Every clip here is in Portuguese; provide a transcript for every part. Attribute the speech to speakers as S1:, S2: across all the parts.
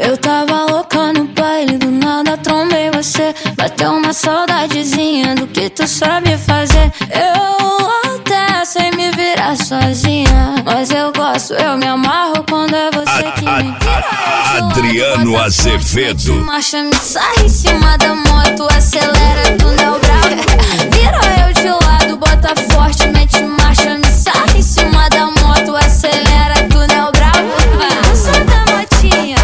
S1: Eu tava louca no baile, do nada trombei você. Bateu uma saudadezinha do que tu sabe fazer. Eu até sei me virar sozinha, mas eu gosto, eu me amarro quando é você que me vira.
S2: Adriano Azevedo.
S1: Marcha, me sai em cima da moto, acelera, tu não é o bravo. Vira eu de lado, bota forte, mete marcha, me sai em cima da moto, acelera, tu não é o bravo. Eu sou da motinha,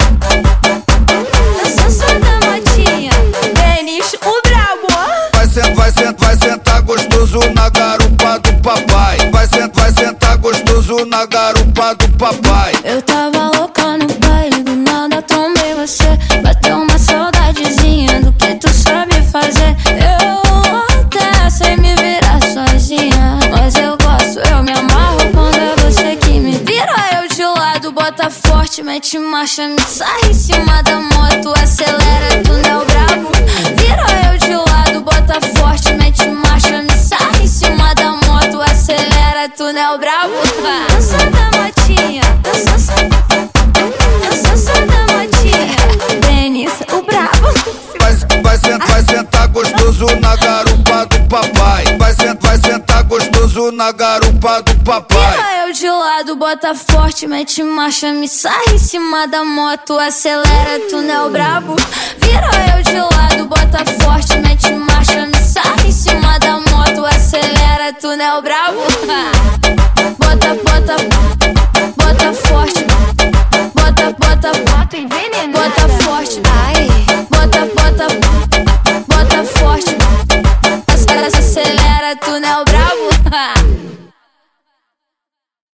S1: eu sou da motinha. Denis, o brabo.
S3: Vai sentar gostoso na garupa do papai. Vai sentar gostoso na garupa do papai.
S1: Eu tava louca no baile, do nada trombei você. Bateu uma saudadezinha do que tu sabe fazer. Eu até sei me virar sozinha, mas eu gosto, eu me amarro quando é você que me vira. Eu de lado, bota forte, mete marcha, me sai em cima da moto, acelera, tu não é o brabo. Vira eu de lado, bota forte, mete marcha, me sai em cima da moto, acelera, tu não é o brabo. Eu sou da motinha, eu sou da motinha. Denis, o brabo.
S3: Vai sentar gostoso na garupa do papai. Vai sentar gostoso na garupa do papai.
S1: Vira eu de lado, bota forte, mete marcha, me sai em cima da moto, acelera, tu não é o brabo. Vira eu de lado, bota forte, mete marcha, me sai em cima da moto, acelera, tu não é o brabo.